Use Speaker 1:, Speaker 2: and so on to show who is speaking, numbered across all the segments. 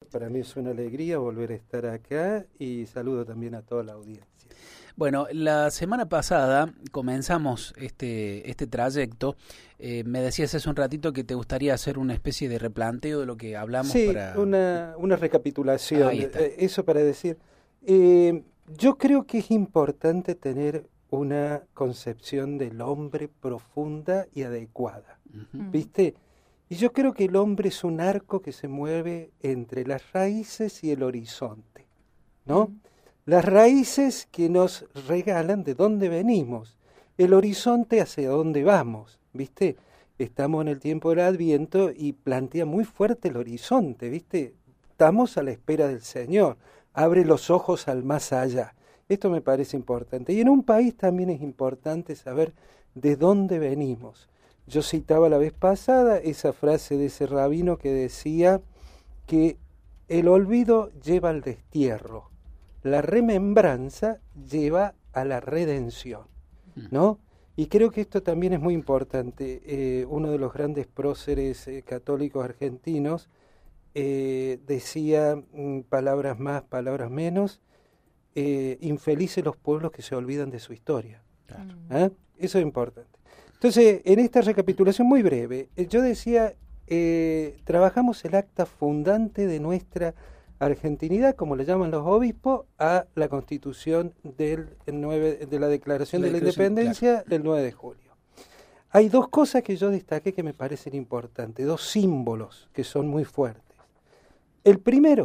Speaker 1: para mí es una alegría volver a estar acá y saludo también a toda la audiencia.
Speaker 2: Bueno, la semana pasada comenzamos este trayecto. Me decías hace un ratito que te gustaría hacer una especie de replanteo de lo que hablamos.
Speaker 1: Sí, una recapitulación.
Speaker 2: Ahí está.
Speaker 1: Eso para decir, yo creo que es importante tener una concepción del hombre profunda y adecuada, ¿viste? Y yo creo que el hombre es un arco que se mueve entre las raíces y el horizonte, ¿no? Las raíces que nos regalan de dónde venimos, el horizonte hacia dónde vamos, ¿viste? Estamos en el tiempo del Adviento y plantea muy fuerte el horizonte, ¿viste? Estamos a la espera del Señor, abre los ojos al más allá. Esto me parece importante. Y en un país también es importante saber de dónde venimos. Yo citaba la vez pasada esa frase de ese rabino que decía que el olvido lleva al destierro, la remembranza lleva a la redención, ¿no? Y creo que esto también es muy importante. Uno de los grandes próceres católicos argentinos decía, palabras más, palabras menos, infelices los pueblos que se olvidan de su historia. Claro. Eso es importante. Entonces, en esta recapitulación muy breve, yo decía, trabajamos el acta fundante de nuestra argentinidad, como le llaman los obispos, a la Constitución de la Declaración de la Independencia, claro, del 9 de julio. Hay dos cosas que yo destaqué que me parecen importantes, dos símbolos que son muy fuertes. El primero,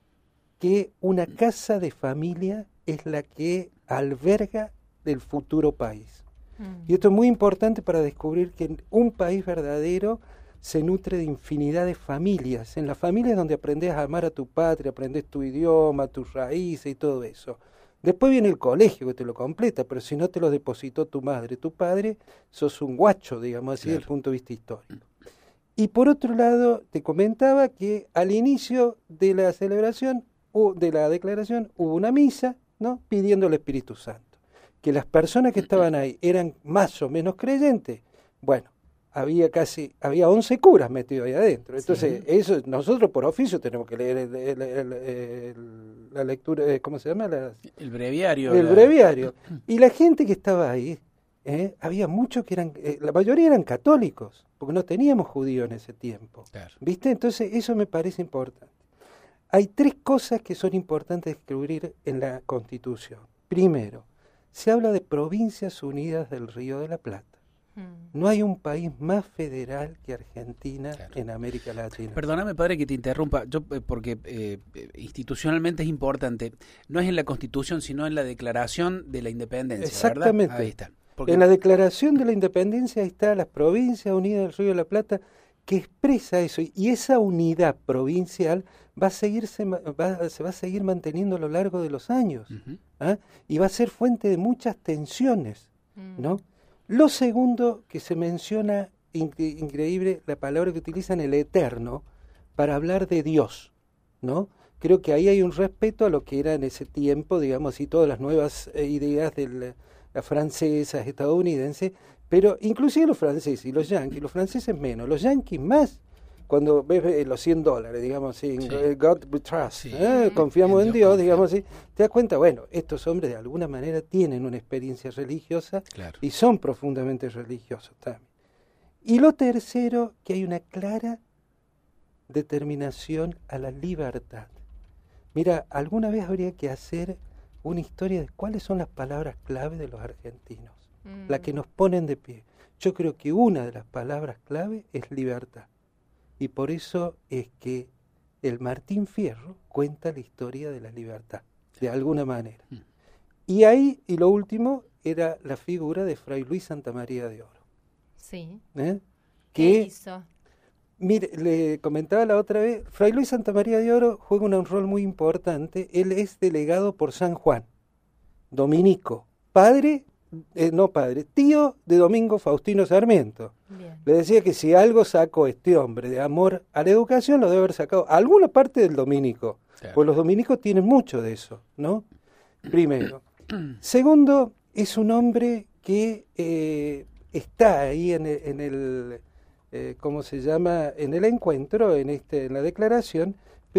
Speaker 1: que una casa de familia es la que alberga el futuro país. Y esto es muy importante para descubrir que un país verdadero se nutre de infinidad de familias. En las familias donde aprendes a amar a tu patria, aprendes tu idioma, tus raíces y todo eso. Después viene el colegio que te lo completa, pero si no te lo depositó tu madre, tu padre, sos un guacho, digamos así, claro, desde el punto de vista histórico. Y por otro lado, te comentaba que al inicio de la celebración, de la declaración, hubo una misa, ¿no?, pidiendo el Espíritu Santo. Que las personas que estaban ahí eran más o menos creyentes, bueno, había 11 curas metidos ahí adentro. Entonces, sí, eso nosotros por oficio tenemos que leer la lectura, ¿cómo se llama?
Speaker 2: El breviario.
Speaker 1: El breviario. Y la gente que estaba ahí, había muchos que eran, la mayoría eran católicos, porque no teníamos judíos en ese tiempo. Claro. ¿Viste? Entonces, eso me parece importante. Hay tres cosas que son importantes descubrir en la Constitución. Primero, se habla de provincias unidas del Río de la Plata. No hay un país más federal que Argentina, claro, en América Latina.
Speaker 2: Perdóname, padre, que te interrumpa, yo porque institucionalmente es importante. No es en la Constitución, sino en la Declaración de la Independencia,
Speaker 1: exactamente,
Speaker 2: ¿verdad? Ahí está. Porque...
Speaker 1: En la Declaración de la Independencia está las provincias unidas del Río de la Plata, que expresa eso, y esa unidad provincial se va a seguir manteniendo a lo largo de los años, y va a ser fuente de muchas tensiones, ¿no? Lo segundo que se menciona, increíble, la palabra que utilizan, el eterno, para hablar de Dios, ¿no? Creo que ahí hay un respeto a lo que era en ese tiempo, digamos así, todas las nuevas ideas de las francesas, estadounidenses, pero inclusive los franceses y los yanquis, los franceses menos, los yanquis más, cuando ves los $100, digamos así, sí, God we trust, sí, confiamos en Dios, digamos así, te das cuenta, bueno, estos hombres de alguna manera tienen una experiencia religiosa, claro, y son profundamente religiosos también. Y lo tercero, que hay una clara determinación a la libertad. Mira, alguna vez habría que hacer una historia de cuáles son las palabras clave de los argentinos, las que nos ponen de pie. Yo creo que una de las palabras clave es libertad. Y por eso es que el Martín Fierro cuenta la historia de la libertad, de alguna manera. Y ahí, y lo último, era la figura de Fray Luis Santamaría de Oro.
Speaker 3: Sí.
Speaker 1: ¿Qué hizo? Mire, le comentaba la otra vez, Fray Luis Santamaría de Oro juega un rol muy importante. Él es delegado por San Juan, dominico, tío de Domingo Faustino Sarmiento. Bien. Le decía que si algo sacó este hombre de amor a la educación, lo debe haber sacado alguna parte del dominico, claro, pues los dominicos tienen mucho de eso, ¿no? Primero. Segundo, es un hombre que está ahí en el ¿cómo se llama?, en el encuentro, en la declaración, pero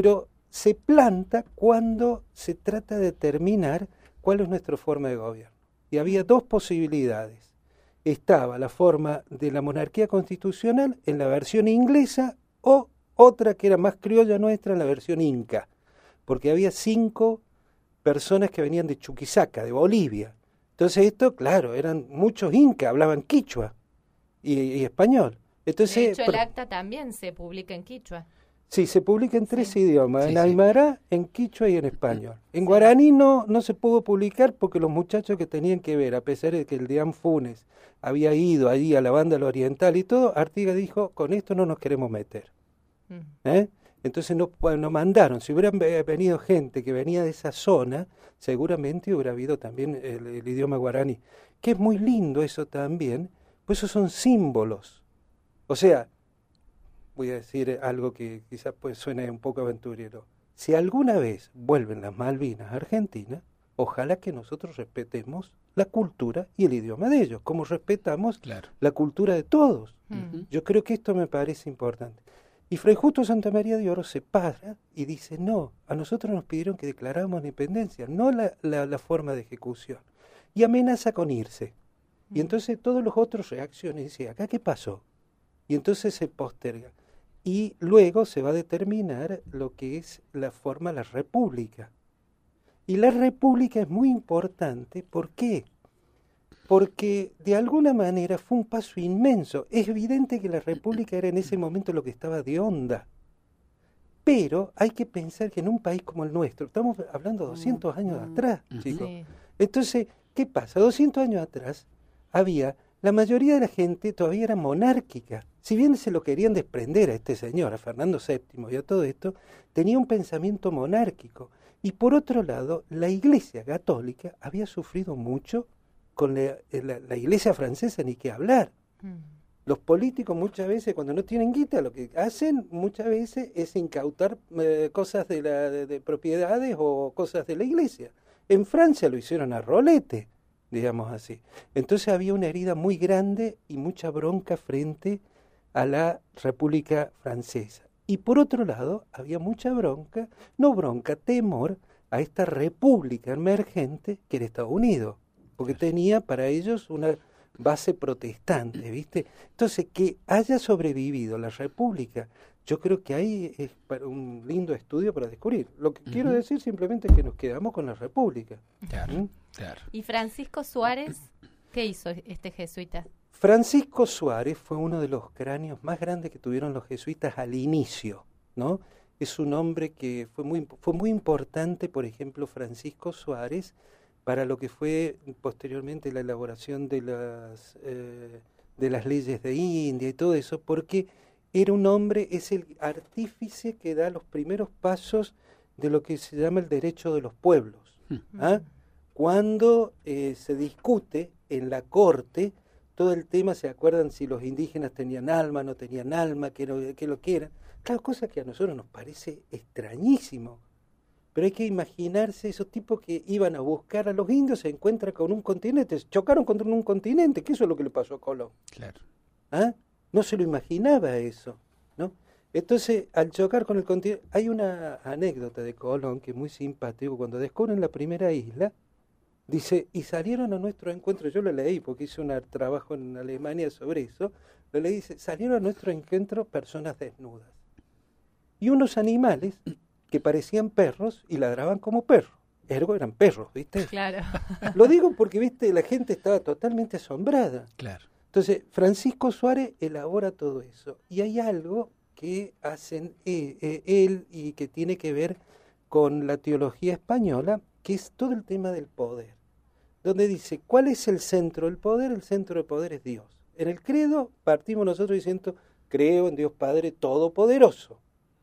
Speaker 1: se planta cuando se trata de determinar cuál es nuestra forma de gobierno. Y había dos posibilidades. Estaba la forma de la monarquía constitucional en la versión inglesa o otra que era más criolla nuestra en la versión inca, porque había 5 personas que venían de Chuquisaca, de Bolivia. Entonces esto, claro, eran muchos incas, hablaban quichua y español. Entonces,
Speaker 3: de hecho, el acta también se publica en quichua.
Speaker 1: Sí, se publica en 3 idiomas,
Speaker 2: Sí,
Speaker 1: en aymara, en quichua y en español. En guaraní no se pudo publicar porque los muchachos que tenían que ver, a pesar de que el Deán Funes había ido allí a la banda del oriental y todo, Artigas dijo, con esto no nos queremos meter. Entonces no mandaron. Si hubieran venido gente que venía de esa zona, seguramente hubiera habido también el idioma guaraní. Que es muy lindo eso también, pues esos son símbolos. O sea, voy a decir algo que quizás pues suene un poco aventurero. Si alguna vez vuelven las Malvinas a Argentina, ojalá que nosotros respetemos la cultura y el idioma de ellos, como respetamos la cultura de todos. Yo creo que esto me parece importante. Y Fray Justo Santamaría de Oro se para y dice, no, a nosotros nos pidieron que declaráramos la independencia, no la forma de ejecución. Y amenaza con irse. Y entonces todos los otros reaccionan y dicen, ¿acá qué pasó? Y entonces se posterga. Y luego se va a determinar lo que es la forma, la república. Y la república es muy importante, ¿por qué? Porque de alguna manera fue un paso inmenso. Es evidente que la república era en ese momento lo que estaba de onda. Pero hay que pensar que en un país como el nuestro, estamos hablando de 200 años atrás, chicos. Sí. Entonces, ¿qué pasa? 200 años atrás la mayoría de la gente todavía era monárquica. Si bien se lo querían desprender a este señor, a Fernando VII y a todo esto, tenía un pensamiento monárquico. Y por otro lado, la Iglesia católica había sufrido mucho con la Iglesia francesa, ni qué hablar. Los políticos muchas veces, cuando no tienen guita, lo que hacen muchas veces es incautar cosas de propiedades o cosas de la Iglesia. En Francia lo hicieron a rolete, digamos así. Entonces había una herida muy grande y mucha bronca frente a la República Francesa. Y por otro lado, había mucha temor a esta república emergente que era Estados Unidos, porque tenía para ellos una base protestante, ¿viste? Entonces, que haya sobrevivido la república, yo creo que ahí es un lindo estudio para descubrir. Lo que quiero decir simplemente es que nos quedamos con la república.
Speaker 2: Claro.
Speaker 3: ¿Y Francisco Suárez, qué hizo este jesuita?
Speaker 1: Francisco Suárez fue uno de los cráneos más grandes que tuvieron los jesuitas al inicio, ¿no? Es un hombre que fue muy importante, por ejemplo, Francisco Suárez, para lo que fue posteriormente la elaboración de las leyes de India y todo eso, porque era un hombre, es el artífice que da los primeros pasos de lo que se llama el derecho de los pueblos. Cuando se discute en la corte todo el tema, ¿se acuerdan si los indígenas tenían alma, no tenían alma, qué lo que eran? Claro, cosa que a nosotros nos parece extrañísimo. Pero hay que imaginarse esos tipos que iban a buscar a los indios, se encuentran con un continente, chocaron contra un continente, que eso es lo que le pasó a Colón.
Speaker 2: Claro.
Speaker 1: No se lo imaginaba eso, ¿no? Entonces, al chocar con el continente, hay una anécdota de Colón que es muy simpático. Cuando descubren la primera isla, dice, y salieron a nuestro encuentro, yo lo leí porque hice un trabajo en Alemania sobre eso, lo leí, dice, salieron a nuestro encuentro personas desnudas. Y unos animales que parecían perros y ladraban como perros. Ergo eran perros, ¿viste?
Speaker 3: Claro.
Speaker 1: Lo digo porque, ¿viste? La gente estaba totalmente asombrada.
Speaker 2: Claro.
Speaker 1: Entonces, Francisco Suárez elabora todo eso. Y hay algo que hacen él y que tiene que ver con la teología española, que es todo el tema del poder. Donde dice, ¿cuál es el centro del poder? El centro del poder es Dios. En el credo partimos nosotros diciendo, creo en Dios Padre Todopoderoso.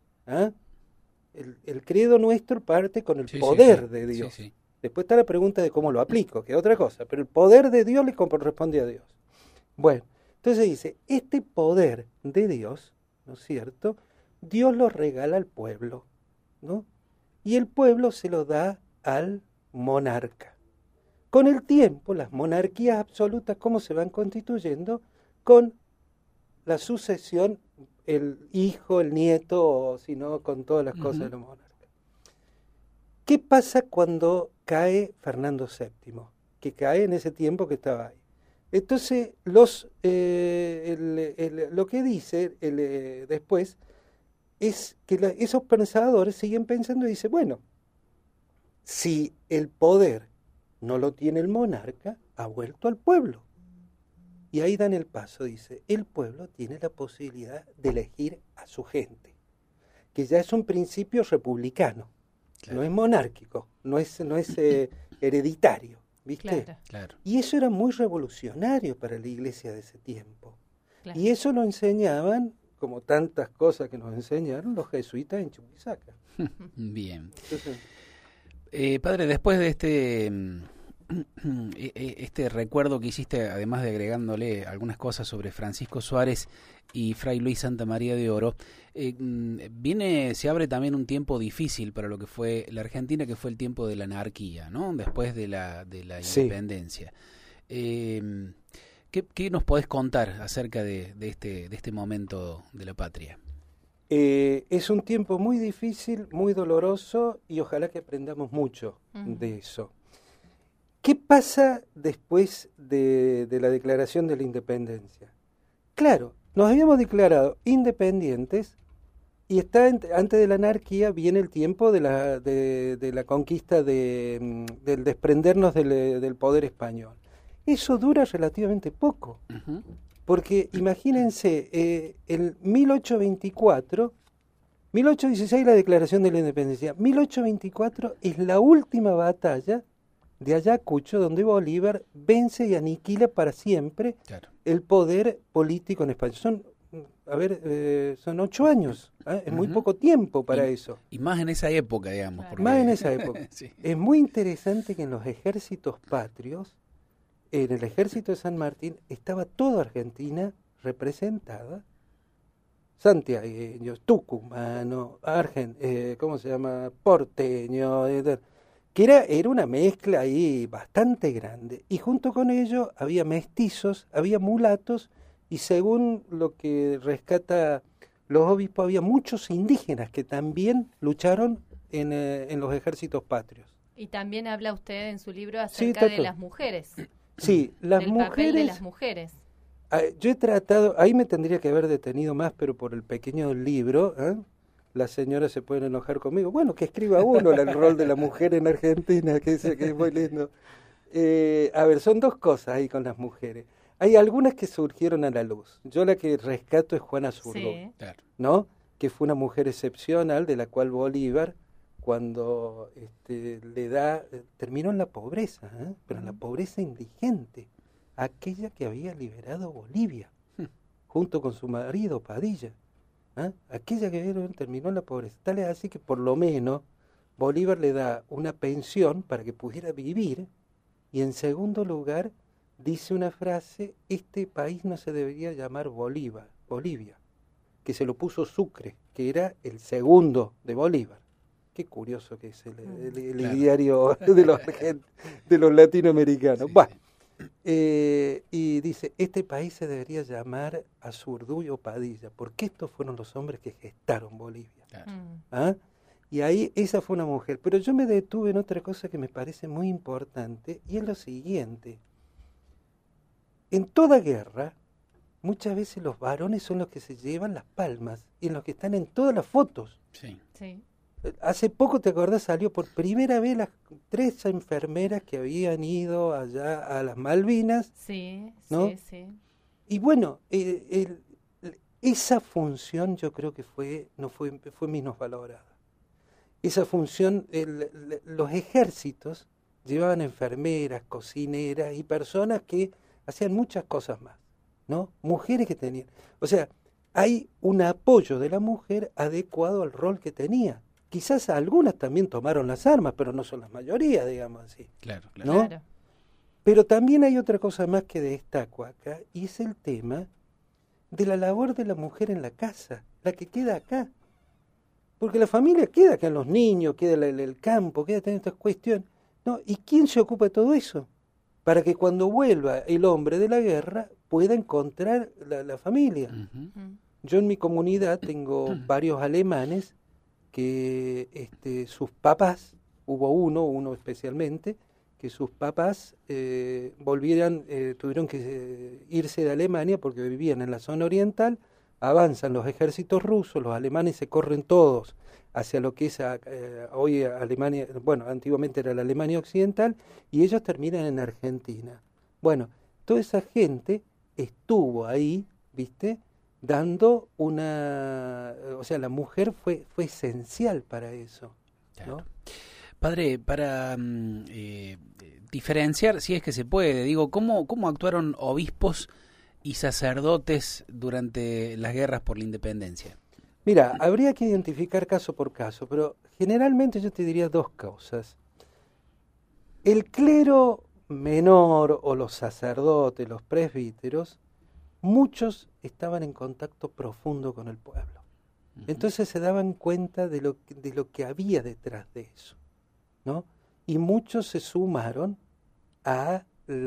Speaker 1: El credo nuestro parte con el poder de Dios. Sí. Después está la pregunta de cómo lo aplico, que es otra cosa, pero el poder de Dios le corresponde a Dios. Bueno, entonces dice, este poder de Dios, ¿no es cierto? Dios lo regala al pueblo, ¿no? Y el pueblo se lo da al monarca. Con el tiempo, las monarquías absolutas, ¿cómo se van constituyendo? Con la sucesión, el hijo, el nieto, o si no, con todas las cosas de los monarcas. ¿Qué pasa cuando cae Fernando VII? Que cae en ese tiempo que estaba ahí. Entonces, lo que dice después es que esos pensadores siguen pensando y dicen, bueno, si el poder no lo tiene el monarca, ha vuelto al pueblo. Y ahí dan el paso, dice, el pueblo tiene la posibilidad de elegir a su gente, que ya es un principio republicano, claro. No es monárquico, no es hereditario, ¿viste?
Speaker 2: Claro.
Speaker 1: Y eso era muy revolucionario para la iglesia de ese tiempo.
Speaker 3: Claro.
Speaker 1: Y eso lo enseñaban, como tantas cosas que nos enseñaron los jesuitas en Chuquisaca.
Speaker 2: Bien.
Speaker 1: Entonces,
Speaker 2: padre, después de este recuerdo que hiciste, además de agregándole algunas cosas sobre Francisco Suárez y Fray Luis Santa María de Oro, se abre también un tiempo difícil para lo que fue la Argentina, que fue el tiempo de la anarquía, ¿no? Después de la
Speaker 1: sí.
Speaker 2: independencia. ¿Qué nos podés contar acerca de este momento de la patria?
Speaker 1: Es un tiempo muy difícil, muy doloroso, y ojalá que aprendamos mucho de eso. ¿Qué pasa después de la declaración de la independencia? Claro, nos habíamos declarado independientes y antes de la anarquía viene el tiempo de la conquista del desprendernos del poder español. Eso dura relativamente poco, porque imagínense, en 1816 la declaración de la independencia, 1824 es la última batalla de Ayacucho, donde Bolívar vence y aniquila para siempre el poder político en España. Son 8 años, es muy poco tiempo para eso.
Speaker 2: Y más en esa época, digamos.
Speaker 1: Porque... Más en esa época. Sí. Es muy interesante que en los ejércitos patrios, en el ejército de San Martín, estaba toda Argentina representada. Santiagueños, tucumanos, porteño, que era una mezcla ahí bastante grande. Y junto con ello había mestizos, había mulatos, y según lo que rescata los obispos, había muchos indígenas que también lucharon en los ejércitos patrios.
Speaker 3: Y también habla usted en su libro acerca de las mujeres.
Speaker 1: Sí,
Speaker 3: del papel de las mujeres.
Speaker 1: Yo he tratado, ahí me tendría que haber detenido más, pero por el pequeño libro, las señoras se pueden enojar conmigo. Bueno, que escriba uno el rol de la mujer en Argentina, que es muy lindo. A ver, son dos cosas ahí con las mujeres. Hay algunas que surgieron a la luz. Yo la que rescato es Juana Zurduy, sí. ¿No? Que fue una mujer excepcional, de la cual Bolívar, cuando terminó en la pobreza, pero en la pobreza indigente, aquella que había liberado Bolivia, junto con su marido Padilla. Aquella que terminó en la pobreza. Tal es así que por lo menos Bolívar le da una pensión para que pudiera vivir, y en segundo lugar dice una frase: este país no se debería llamar Bolivia, que se lo puso Sucre, que era el segundo de Bolívar. Qué curioso que es el diario de los latinoamericanos. Bueno, y dice, este país se debería llamar Azurduy o Padilla, porque estos fueron los hombres que gestaron Bolivia. Y ahí esa fue una mujer. Pero yo me detuve en otra cosa que me parece muy importante, y es lo siguiente. En toda guerra, muchas veces los varones son los que se llevan las palmas y los que están en todas las fotos.
Speaker 2: Sí.
Speaker 1: Hace poco, ¿te acordás? Salió por primera vez las 3 enfermeras que habían ido allá a las Malvinas.
Speaker 3: Sí,
Speaker 1: ¿no?
Speaker 3: Sí.
Speaker 1: Y bueno, esa función yo creo que fue menos valorada. Esa función, los ejércitos llevaban enfermeras, cocineras y personas que hacían muchas cosas más, ¿no? Mujeres que tenían... O sea, hay un apoyo de la mujer adecuado al rol que tenía. Quizás algunas también tomaron las armas, pero no son la mayoría, digamos así.
Speaker 2: Claro.
Speaker 1: ¿No? Pero también hay otra cosa más que destaco acá, y es el tema de la labor de la mujer en la casa, la que queda acá. Porque la familia queda acá, los niños, queda el campo, queda en estas cuestiones. ¿No? ¿Y quién se ocupa de todo eso? Para que cuando vuelva el hombre de la guerra pueda encontrar la familia. Yo en mi comunidad tengo varios alemanes que sus papás hubo uno especialmente, que sus papás tuvieron que irse de Alemania porque vivían en la zona oriental, avanzan los ejércitos rusos, los alemanes se corren todos hacia lo que es hoy Alemania, bueno, antiguamente era la Alemania occidental, y ellos terminan en Argentina. Bueno, toda esa gente estuvo ahí, ¿viste?, dando o sea, la mujer fue esencial para eso, ¿no?
Speaker 2: Claro. Padre, para diferenciar, si es que se puede, digo, ¿cómo actuaron obispos y sacerdotes durante las guerras por la independencia?
Speaker 1: Mira, habría que identificar caso por caso, pero generalmente yo te diría dos causas. El clero menor o los sacerdotes, los presbíteros, muchos estaban en contacto profundo con el pueblo. Entonces se daban cuenta de lo que había detrás de eso, ¿no? Y muchos se sumaron a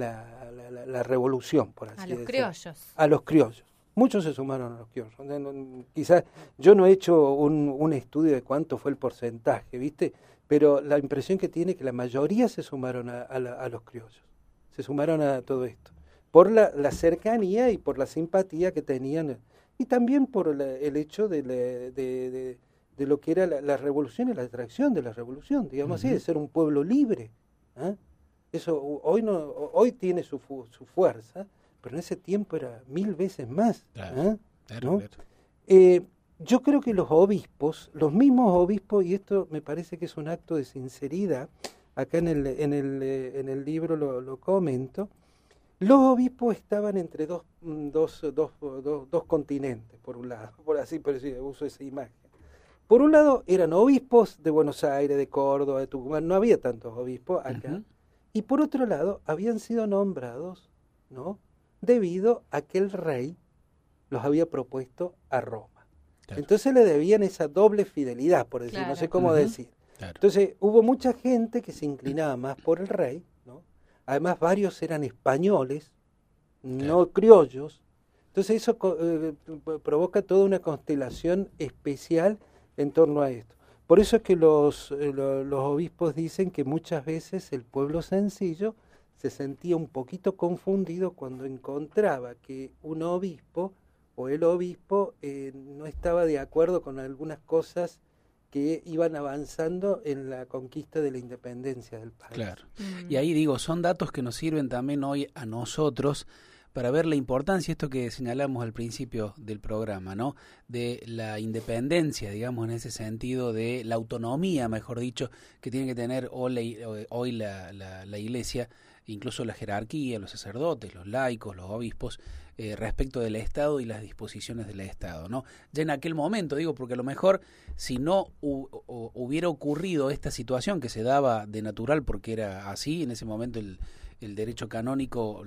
Speaker 1: la revolución, por así decirlo.
Speaker 3: A los criollos.
Speaker 1: A los criollos. Muchos se sumaron a los criollos. Quizás yo no he hecho un estudio de cuánto fue el porcentaje, ¿viste? Pero la impresión que tiene es que la mayoría se sumaron a los criollos. Se sumaron a todo esto. Por la cercanía y por la simpatía que tenían. Y también por el hecho de lo que era la revolución y la atracción de la revolución, digamos así, de ser un pueblo libre. ¿Eh? Eso hoy tiene su fuerza, pero en ese tiempo era 1000 veces más.
Speaker 2: Claro,
Speaker 1: ¿no?
Speaker 2: Claro.
Speaker 1: Yo creo que los obispos, los mismos obispos, y esto me parece que es un acto de sinceridad, acá en el libro lo comento, los obispos estaban entre dos continentes, por un lado, por decir, uso esa imagen. Por un lado eran obispos de Buenos Aires, de Córdoba, de Tucumán, no había tantos obispos acá. Y por otro lado habían sido nombrados, ¿no?, debido a que el rey los había propuesto a Roma. Claro. Entonces le debían esa doble fidelidad, por decir, claro, no sé cómo decir. Claro. Entonces hubo mucha gente que se inclinaba más por el rey, ¿no? Además varios eran españoles, claro, no criollos. Entonces eso provoca toda una constelación especial en torno a esto. Por eso es que los obispos dicen que muchas veces el pueblo sencillo se sentía un poquito confundido cuando encontraba que un obispo o el obispo no estaba de acuerdo con algunas cosas que iban avanzando en la conquista de la independencia del país.
Speaker 2: Claro. Y ahí digo, son datos que nos sirven también hoy a nosotros para ver la importancia, esto que señalamos al principio del programa, ¿no?, de la independencia, digamos, en ese sentido, de la autonomía, mejor dicho, que tiene que tener hoy la Iglesia, incluso la jerarquía, los sacerdotes, los laicos, los obispos, respecto del Estado y las disposiciones del Estado, ¿no? Ya en aquel momento, digo, porque a lo mejor si no hubiera ocurrido esta situación que se daba de natural, porque era así, en ese momento el derecho canónico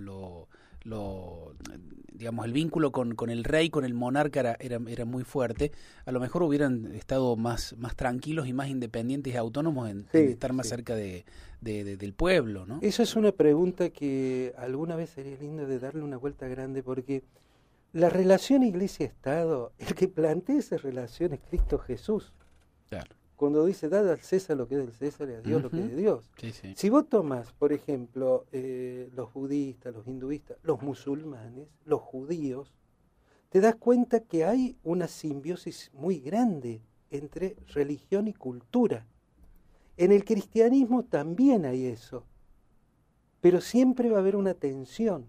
Speaker 2: digamos, el vínculo con el rey, con el monarca era muy fuerte, a lo mejor hubieran estado más tranquilos y más independientes y autónomos en estar más cerca del pueblo, ¿no?
Speaker 1: Esa es una pregunta que alguna vez sería lindo de darle una vuelta grande, porque la relación Iglesia-Estado, el que plantea esa relación es Cristo Jesús.
Speaker 2: Claro.
Speaker 1: Cuando dice, dad al César lo que es del César y a Dios lo que es de Dios.
Speaker 2: Sí, sí.
Speaker 1: Si vos tomás, por ejemplo, los budistas, los hinduistas, los musulmanes, los judíos, te das cuenta que hay una simbiosis muy grande entre religión y cultura. En el cristianismo también hay eso, pero siempre va a haber una tensión,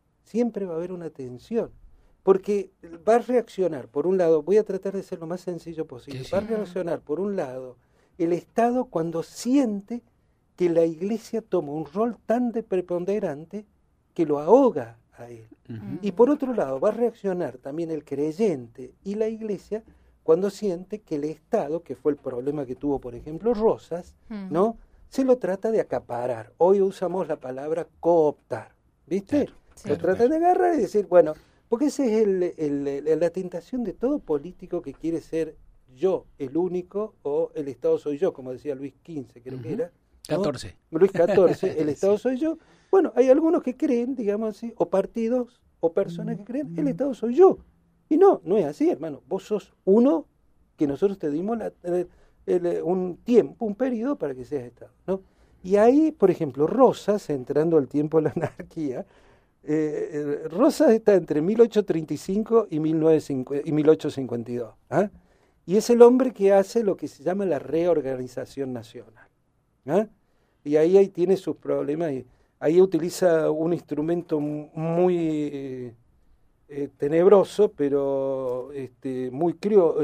Speaker 1: porque va a reaccionar, por un lado, voy a tratar de ser lo más sencillo posible, va a reaccionar, por un lado, el Estado cuando siente que la Iglesia toma un rol tan preponderante que lo ahoga a él. Y por otro lado, va a reaccionar también el creyente y la Iglesia cuando siente que el Estado, que fue el problema que tuvo, por ejemplo, Rosas, ¿no?, se lo trata de acaparar. Hoy usamos la palabra cooptar, ¿viste? Lo tratan de agarrar y decir, bueno, porque esa es la tentación de todo político que quiere ser yo, el único, o el Estado soy yo, como decía Luis XV, creo que era. ¿no?
Speaker 2: 14.
Speaker 1: Luis XIV, el Estado soy yo. Bueno, hay algunos que creen, digamos así, o partidos, o personas que creen, el Estado soy yo. Y no es así, hermano. Vos sos uno que nosotros te dimos un tiempo, un periodo para que seas Estado, ¿no? Y ahí, por ejemplo, Rosas, entrando al tiempo de la anarquía, Rosas está entre 1835 y 1852, ¿ah? Y es el hombre que hace lo que se llama la reorganización nacional, ¿ah? Y ahí tiene sus problemas, y ahí utiliza un instrumento muy tenebroso, pero muy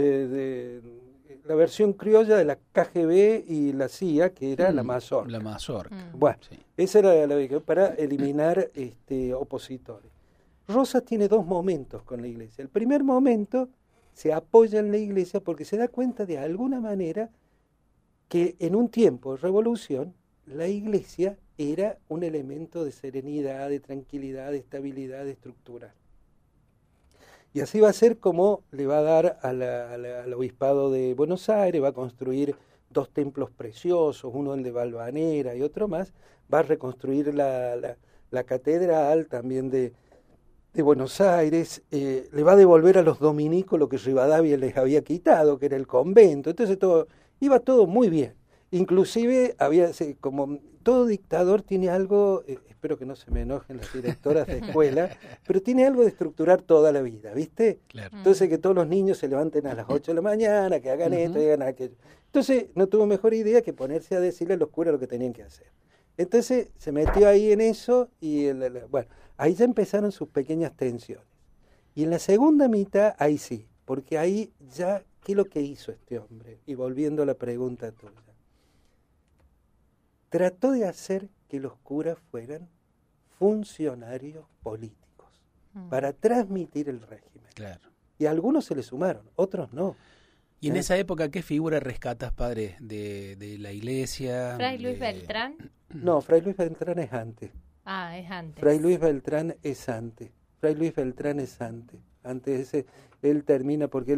Speaker 1: la versión criolla de la KGB y la CIA, que era la mazorca.
Speaker 2: La mazorca.
Speaker 1: Bueno, sí. Esa era la para eliminar opositores. Rosas tiene dos momentos con la Iglesia. El primer momento se apoya en la Iglesia porque se da cuenta de alguna manera que en un tiempo de revolución la Iglesia era un elemento de serenidad, de tranquilidad, de estabilidad estructural. Y así va a ser como le va a dar al obispado de Buenos Aires, va a construir dos templos preciosos, uno el de Valvanera y otro más, va a reconstruir la catedral también de Buenos Aires, le va a devolver a los dominicos lo que Rivadavia les había quitado, que era el convento. Entonces iba todo muy bien. Inclusive como todo dictador tiene algo, espero que no se me enojen las directoras de escuela, pero tiene algo de estructurar toda la vida, ¿viste?
Speaker 2: Claro.
Speaker 1: Entonces que todos los niños se levanten a las 8 de la mañana, que hagan esto y hagan aquello. Entonces no tuvo mejor idea que ponerse a decirle a los curas lo que tenían que hacer. Entonces se metió ahí en eso y bueno, ahí ya empezaron sus pequeñas tensiones. Y en la segunda mitad, ahí sí, porque ahí ya, ¿qué es lo que hizo este hombre? Y volviendo a la pregunta tuya. Trató de hacer que los curas fueran funcionarios políticos para transmitir el régimen.
Speaker 2: Claro.
Speaker 1: Y a algunos se le sumaron, otros no.
Speaker 2: ¿Y en esa época qué figura rescatas, padre, de la Iglesia?
Speaker 3: ¿Fray Luis Beltrán?
Speaker 1: No, Fray Luis Beltrán es antes.
Speaker 3: Ah, es antes.
Speaker 1: Fray Luis Beltrán es antes. Fray Luis Beltrán es antes. Antes él termina porque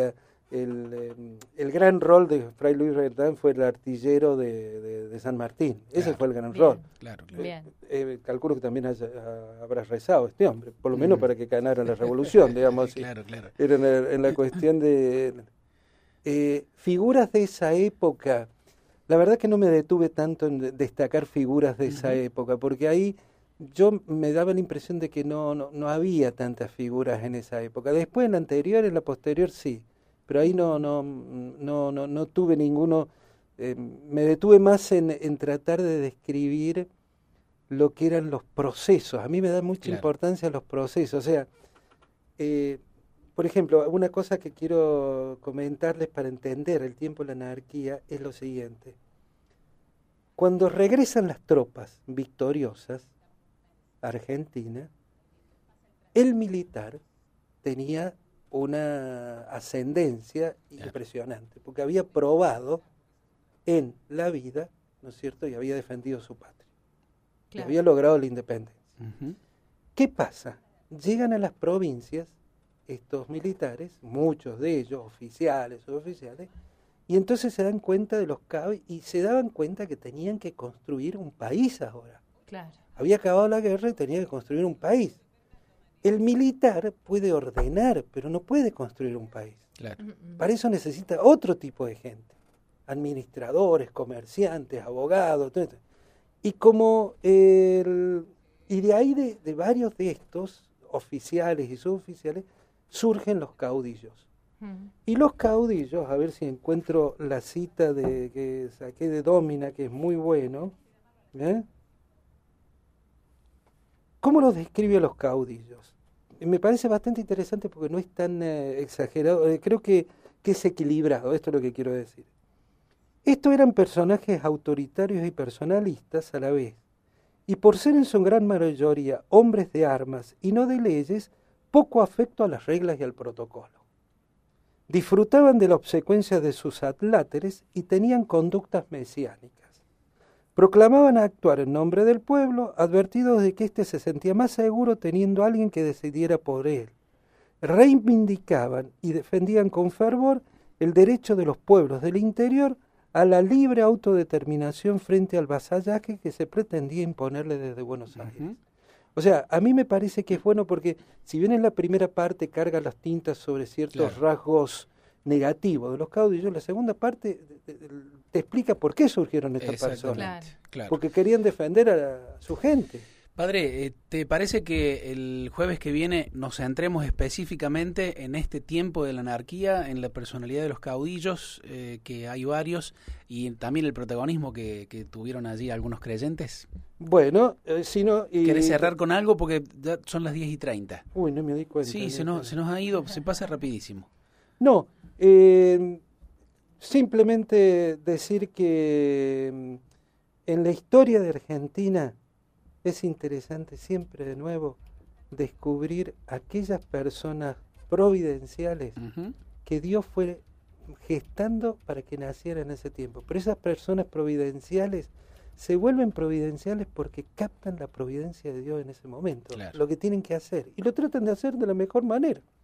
Speaker 1: el gran rol de Fray Luis Beltrán fue el artillero de San Martín. Ese fue el gran rol.
Speaker 2: Claro.
Speaker 1: Calculo que también habrá rezado este hombre, por lo menos para que ganara la revolución, digamos así.
Speaker 2: Claro.
Speaker 1: Era en la cuestión de figuras de esa época. La verdad que no me detuve tanto en destacar figuras de esa época, porque ahí yo me daba la impresión de que no había tantas figuras en esa época. Después, en la anterior, en la posterior, sí. Pero ahí no tuve ninguno, me detuve más en tratar de describir lo que eran los procesos. A mí me da mucha importancia los procesos. O sea, por ejemplo, una cosa que quiero comentarles para entender el tiempo de la anarquía es lo siguiente. Cuando regresan las tropas victoriosas a Argentina, el militar tenía una ascendencia impresionante, porque había probado en la vida, ¿no es cierto?, y había defendido su patria. Claro. Y había logrado la independencia. ¿Qué pasa? Llegan a las provincias estos militares, muchos de ellos oficiales, suboficiales, y entonces se dan cuenta de los cabos y se daban cuenta que tenían que construir un país ahora.
Speaker 3: Claro.
Speaker 1: Había acabado la guerra y tenía que construir un país. El militar puede ordenar, pero no puede construir un país.
Speaker 2: Claro.
Speaker 1: Para eso necesita otro tipo de gente. Administradores, comerciantes, abogados. Y y de ahí de varios de estos, oficiales y suboficiales, surgen los caudillos. Y los caudillos, a ver si encuentro la cita que saqué de Domina, que es muy bueno. ¿Cómo los describe a los caudillos? Me parece bastante interesante porque no es tan exagerado, creo que es equilibrado, esto es lo que quiero decir. Estos eran personajes autoritarios y personalistas a la vez, y por ser en su gran mayoría hombres de armas y no de leyes, poco afecto a las reglas y al protocolo. Disfrutaban de la obsecuencia de sus adláteres y tenían conductas mesiánicas. Proclamaban actuar en nombre del pueblo, advertidos de que éste se sentía más seguro teniendo a alguien que decidiera por él. Reivindicaban y defendían con fervor el derecho de los pueblos del interior a la libre autodeterminación frente al vasallaje que se pretendía imponerle desde Buenos Aires. O sea, a mí me parece que es bueno porque si bien en la primera parte carga las tintas sobre ciertos rasgos negativo de los caudillos, la segunda parte te explica por qué surgieron estas personas.
Speaker 2: Claro.
Speaker 1: Porque querían defender a su gente.
Speaker 2: Padre, ¿te parece que el jueves que viene nos centremos específicamente en este tiempo de la anarquía, en la personalidad de los caudillos, que hay varios, y también el protagonismo que tuvieron allí algunos creyentes?
Speaker 1: Bueno, si no...
Speaker 2: ¿Querés cerrar con algo? Porque ya son las 10:30.
Speaker 1: Uy, no me di cuenta.
Speaker 2: Sí, se nos ha ido, se pasa rapidísimo.
Speaker 1: No, simplemente decir que en la historia de Argentina es interesante siempre de nuevo descubrir aquellas personas providenciales que Dios fue gestando para que nacieran en ese tiempo. Pero esas personas providenciales se vuelven providenciales porque captan la providencia de Dios en ese momento, lo que tienen que hacer, y lo tratan de hacer de la mejor manera.